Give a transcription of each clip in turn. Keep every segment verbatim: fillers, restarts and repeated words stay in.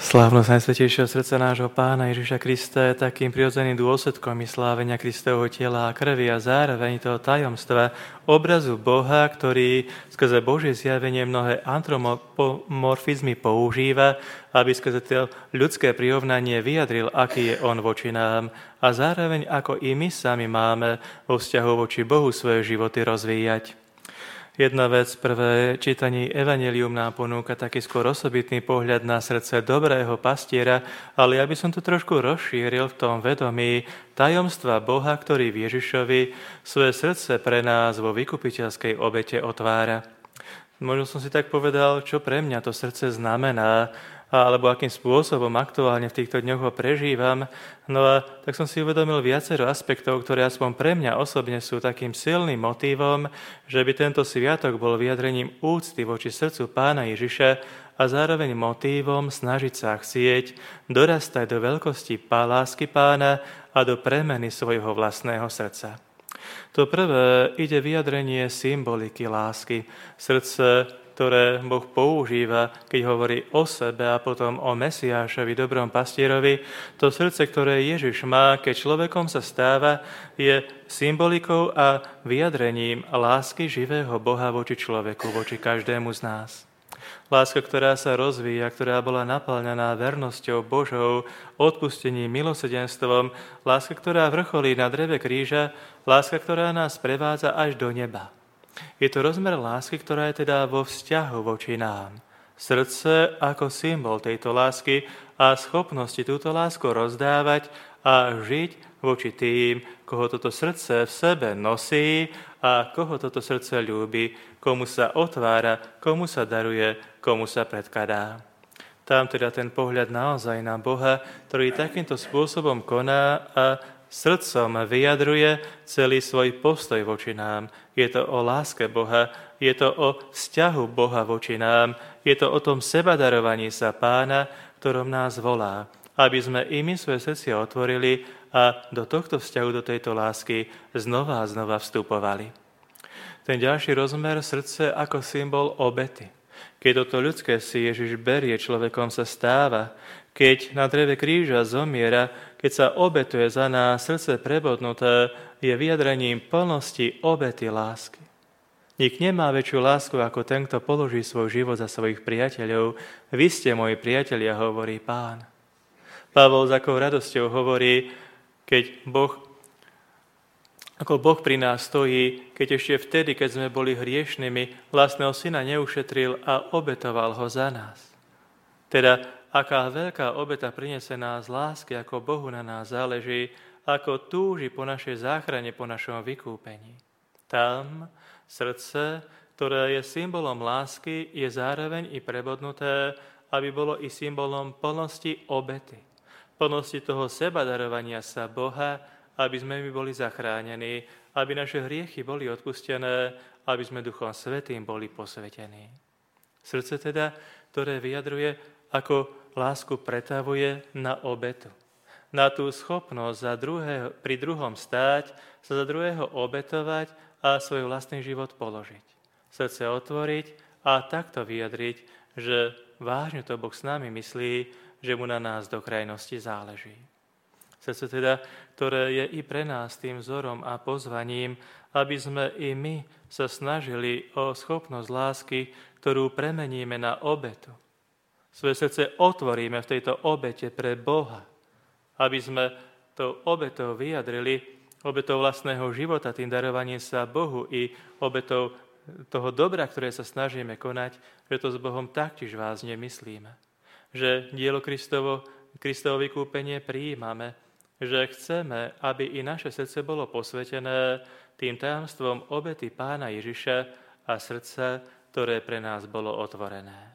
Slávnosť Najsvätejšieho srdca nášho Pána Ježiša Krista je takým prirodzeným dôsledkom i slávenia Kristovho tela a krvi a zároveň toho tajomstva obrazu Boha, ktorý skrze Božie zjavenie mnohé antropomorfizmy používa, aby skrze to ľudské prirovnanie vyjadril, aký je On voči nám a zároveň ako i my sami máme vo vzťahu voči Bohu svoje životy rozvíjať. Jedna vec, prvé čítanie Evangelium nám ponúka taký skôr osobitný pohľad na srdce dobrého pastiera, ale ja by som to trošku rozšíril v tom vedomí tajomstva Boha, ktorý v Ježišovi svoje srdce pre nás vo vykupiteľskej obete otvára. Možno som si tak povedal, čo pre mňa to srdce znamená, alebo akým spôsobom aktuálne v týchto dňoch ho prežívam. No a tak som si uvedomil viacero aspektov, ktoré aspoň pre mňa osobne sú takým silným motívom, že by tento sviatok bol vyjadrením úcty voči srdcu Pána Ježiša a zároveň motívom snažiť sa chcieť dorastať do veľkosti lásky Pána a do premeny svojho vlastného srdca. To prvé ide vyjadrenie symboliky lásky. Srdce, ktoré Boh používa, keď hovorí o sebe a potom o Mesiášovi, dobrom pastierovi, to srdce, ktoré Ježiš má, keď človekom sa stáva, je symbolikou a vyjadrením lásky živého Boha voči človeku, voči každému z nás. Láska, ktorá sa rozvíja, ktorá bola naplňaná vernosťou Božou, odpustením, milosrdenstvom, láska, ktorá vrcholí na dreve kríža, láska, ktorá nás prevádza až do neba. Je to rozmer lásky, ktorá je teda vo vzťahu voči nám. Srdce ako symbol tejto lásky a schopnosti túto lásku rozdávať a žiť voči tým, koho toto srdce v sebe nosí a koho toto srdce ľúbi, komu sa otvára, komu sa daruje, komu sa predkladá. Tam teda ten pohľad naozaj na Boha, ktorý takýmto spôsobom koná a srdcom vyjadruje celý svoj postoj voči nám. Je to o láske Boha, je to o vzťahu Boha voči nám, je to o tom sebadarovaní sa Pána, ktorom nás volá, aby sme i my svoje srdcia otvorili a do tohto vzťahu, do tejto lásky znova a znova vstupovali. Ten ďalší rozmer srdce ako symbol obety. Keď toto ľudské si Ježiš berie, človekom sa stáva, keď na dreve kríža zomiera, keď sa obetuje za nás, srdce prebodnuté je vyjadrením plnosti obety lásky. Nik nemá väčšiu lásku ako ten, kto položí svoj život za svojich priateľov. Vy ste moji priatelia, hovorí Pán. Pavol s akou radosťou hovorí, keď Boh, ako Boh pri nás stojí, keď ešte vtedy, keď sme boli hriešnými, vlastného syna neušetril a obetoval ho za nás. Teda aká veľká obeta prinesená z lásky, ako Bohu na nás záleží, ako túži po našej záchrane, po našom vykúpení. Tam srdce, ktoré je symbolom lásky, je zároveň i prebodnuté, aby bolo i symbolom plnosti obety. Plnosti toho sebadarovania sa Boha, aby sme my boli zachránení, aby naše hriechy boli odpustené, aby sme Duchom Svätým boli posvetení. Srdce teda, ktoré vyjadruje, ako lásku pretavuje na obetu. Na tú schopnosť za druhého, pri druhom stáť, sa za druhého obetovať a svoj vlastný život položiť. Srdce otvoriť a takto vyjadriť, že vážne to Boh s nami myslí, že mu na nás do krajnosti záleží. Srdce teda, ktoré je i pre nás tým vzorom a pozvaním, aby sme i my sa snažili o schopnosť lásky, ktorú premeníme na obetu. Svoje srdce otvoríme v tejto obete pre Boha, aby sme tou obetou vyjadrili, obetou vlastného života, tým darovaním sa Bohu i obetou toho dobra, ktoré sa snažíme konať, že to s Bohom taktiež vážne myslíme. Že dielo Kristovo, Kristovo vykúpenie prijímame, že chceme, aby i naše srdce bolo posvetené tým tajomstvom obety Pána Ježiša a srdca, ktoré pre nás bolo otvorené.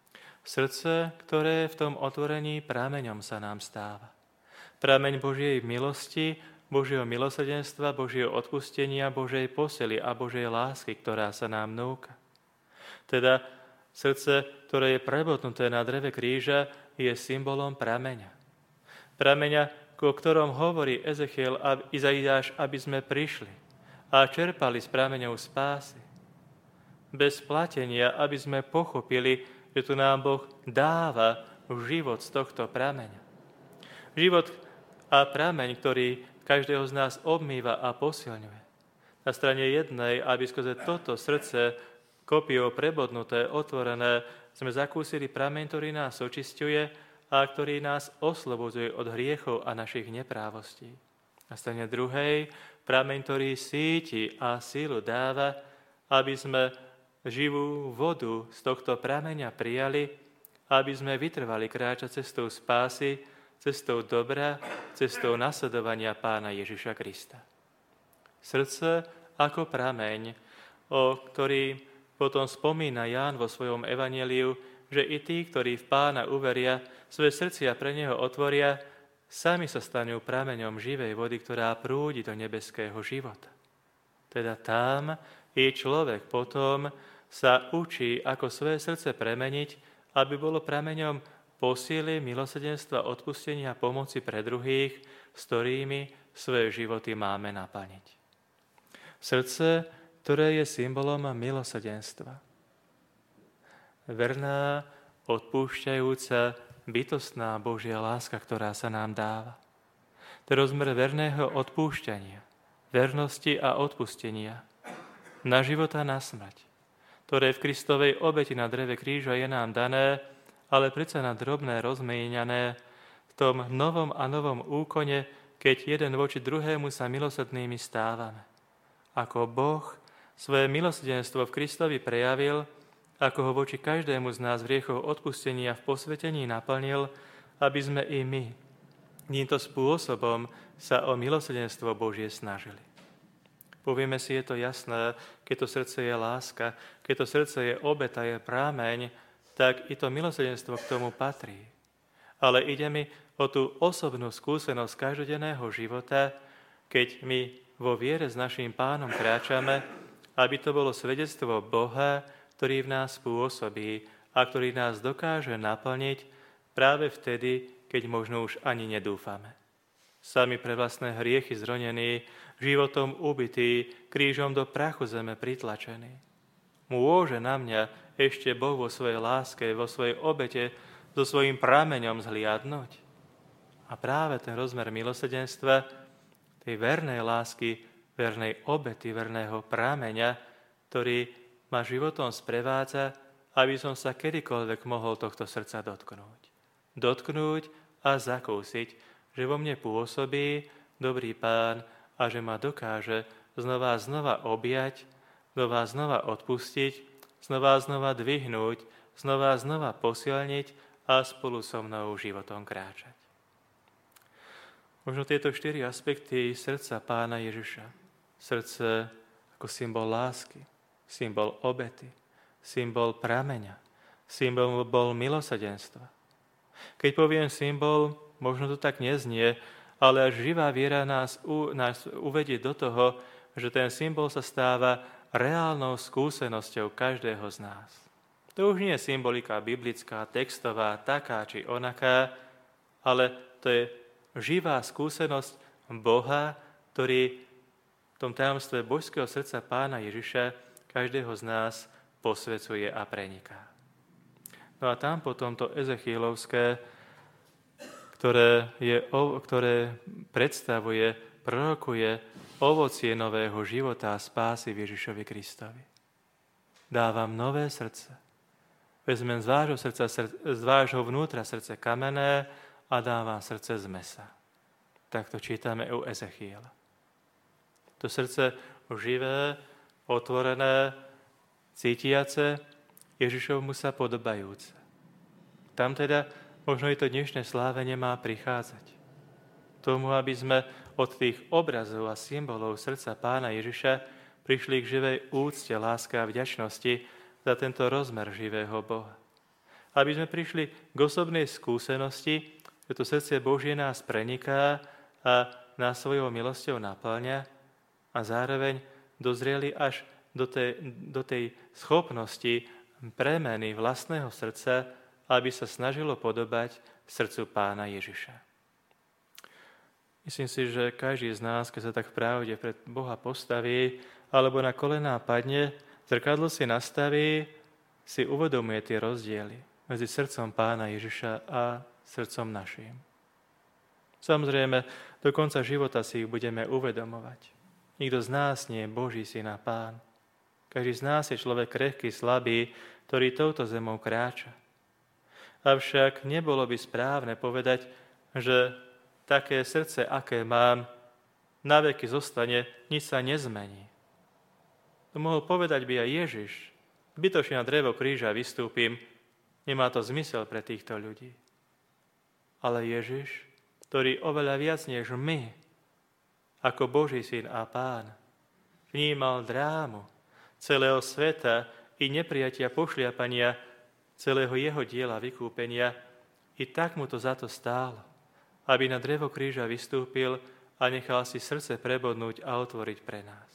Srdce, ktoré v tom otvorení prameňom sa nám stáva. Prameň Božej milosti, Božieho milosrdenstva, Božieho odpustenia, Božej posily a Božej lásky, ktorá sa nám núka. Teda srdce, ktoré je prebodnuté na dreve kríža, je symbolom prameňa. Prameňa, o ktorom hovorí Ezechiel a Izaiáš, aby sme prišli a čerpali z prameňov spásy. Bez platenia, aby sme pochopili, že tu nám Boh dáva život z tohto prameňa. Život a prameň, ktorý každého z nás obmýva a posilňuje. Na strane jednej, aby skrze toto srdce, kopiou prebodnuté, otvorené, sme zakúsili prameň, ktorý nás očisťuje a ktorý nás oslobodzuje od hriechov a našich neprávostí. Na strane druhej, prameň, ktorý síti a sílu dáva, aby sme živú vodu z tohto prameňa prijali, aby sme vytrvali kráčať cestou spásy, cestou dobra, cestou nasledovania Pána Ježiša Krista. Srdce ako prameň, o ktorý potom spomína Ján vo svojom evanjeliu, že i tí, ktorí v Pána uveria, svoje srdcia pre Neho otvoria, sami sa stanú prameňom živej vody, ktorá prúdi do nebeského života. Teda tam i človek potom sa učí, ako svoje srdce premeniť, aby bolo prameňom posíly, milosrdenstva, odpustenia a pomoci pre druhých, s ktorými svoje životy máme naplniť. Srdce, ktoré je symbolom milosrdenstva. Verná, odpúšťajúca, bytostná Božia láska, ktorá sa nám dáva. To je rozmer verného odpúšťania, vernosti a odpustenia na život a na smrť, ktoré v Kristovej obeti na dreve kríža je nám dané, ale predsa na drobné rozmieňané v tom novom a novom úkone, keď jeden voči druhému sa milosrdnými stávame. Ako Boh svoje milosrdenstvo v Kristovi prejavil, ako ho voči každému z nás v hriechoch odpustenia v posvetení naplnil, aby sme i my týmto spôsobom sa o milosrdenstvo Božie snažili. Povieme si, je to jasné, keď to srdce je láska, keď to srdce je obeta, je prámeň, tak i to milosrdenstvo k tomu patrí. Ale ide mi o tú osobnú skúsenosť každodenného života, keď my vo viere s naším Pánom kráčame, aby to bolo svedectvo Boha, ktorý v nás pôsobí a ktorý nás dokáže naplniť práve vtedy, keď možno už ani nedúfame. Sami pre vlastné hriechy zronení, životom ubití, krížom do prachu zeme pritlačení. Môže na mňa ešte Boh vo svojej láske, vo svojej obete, so svojím prameňom zhliadnúť? A práve ten rozmer milosrdenstva, tej vernej lásky, vernej obety, verného prameňa, ktorý ma životom sprevádza, aby som sa kedykoľvek mohol tohto srdca dotknúť. Dotknúť a zakúsiť, že vo mne pôsobí dobrý Pán a že ma dokáže znova a znova objať, znova a znova odpustiť, znova a znova dvihnúť, znova a znova posilniť a spolu so mnou životom kráčať. Možno tieto štyri aspekty srdca Pána Ježiša. Srdce ako symbol lásky, symbol obety, symbol prameňa, symbol bol milosrdenstva. Keď poviem symbol, možno to tak neznie, ale až živá viera nás, u, nás uvedie do toho, že ten symbol sa stáva reálnou skúsenosťou každého z nás. To už nie je symbolika biblická, textová, taká či onaká, ale to je živá skúsenosť Boha, ktorý v tom tajomstve božského srdca Pána Ježiša každého z nás posvecuje a preniká. No a tam potom to Ezechielovské, ktoré, je, ktoré predstavuje, prorokuje ovocie nového života a spásy v Ježišovi Kristovi. Dávam nové srdce. Vezmem z vášho, srdca, z vášho vnútra srdce kamenné a dávam srdce z mesa. Tak to čítame u Ezechiela. To srdce živé, otvorené, cítiace, Ježišovmu sa podobajúce. Tam teda možno i to dnešné slávenie má prichádzať. Tomu, aby sme od tých obrazov a symbolov srdca Pána Ježiša prišli k živej úcte, láske a vďačnosti za tento rozmer živého Boha. Aby sme prišli k osobnej skúsenosti, že to srdce Božie nás preniká a nás svojou milosťou naplňa a zároveň dozrieli až do tej, do tej schopnosti premeny vlastného srdca, aby sa snažilo podobať srdcu Pána Ježiša. Myslím si, že každý z nás, keď sa tak v pravde pred Boha postaví, alebo na kolená padne, zrkadlo si nastaví, si uvedomuje tie rozdiely. medzi srdcom Pána Ježiša a srdcom našim. Samozrejme, do konca života si ich budeme uvedomovať. Nikto z nás nie je Boží syn a Pán. Každý z nás je človek krehký, slabý, ktorý touto zemou kráča. Avšak nebolo by správne povedať, že také srdce, aké mám, naveky zostane, nič sa nezmení. To mohol povedať by aj Ježiš. Zbytočne na drevo kríža vystúpim, nemá to zmysel pre týchto ľudí. Ale Ježiš, ktorý oveľa viac než my, ako Boží syn a Pán, vnímal drámu celého sveta i neprijatia pošliapania celého jeho diela vykúpenia, i tak mu to za to stálo, aby na drevo kríža vystúpil a nechal si srdce prebodnúť a otvoriť pre nás.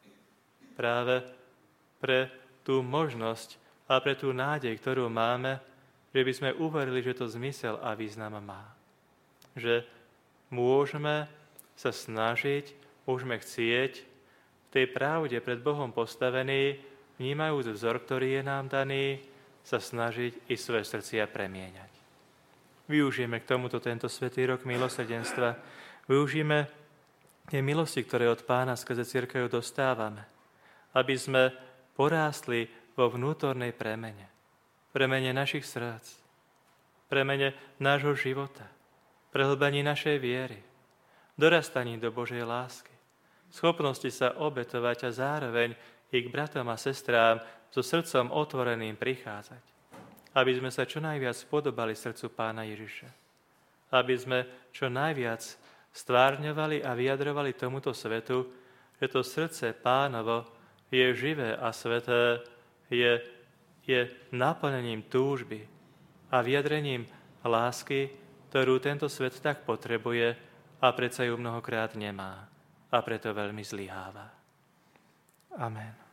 Práve pre tú možnosť a pre tú nádej, ktorú máme, že by sme uverili, že to zmysel a význam má. Že môžeme sa snažiť, môžeme chcieť v tej pravde pred Bohom postavený, vnímajúc vzor, ktorý je nám daný, sa snažiť i svoje srdcia premieňať. Využijeme k tomuto tento svätý rok milosrdenstva. Využijeme tie milosti, ktoré od Pána skrze cirkev dostávame, aby sme porástli vo vnútornej premene. Premene našich srdc, premene nášho života, prehlbení našej viery, dorastaní do Božej lásky, schopnosti sa obetovať a zároveň i k bratom a sestrám so srdcom otvoreným prichádzať. Aby sme sa čo najviac podobali srdcu Pána Ježiša. Aby sme čo najviac stvárňovali a vyjadrovali tomuto svetu, že to srdce Pánovo je živé a sveté, je, je naplnením túžby a vyjadrením lásky, ktorú tento svet tak potrebuje a predsa ju mnohokrát nemá a preto veľmi zlyháva. Amen.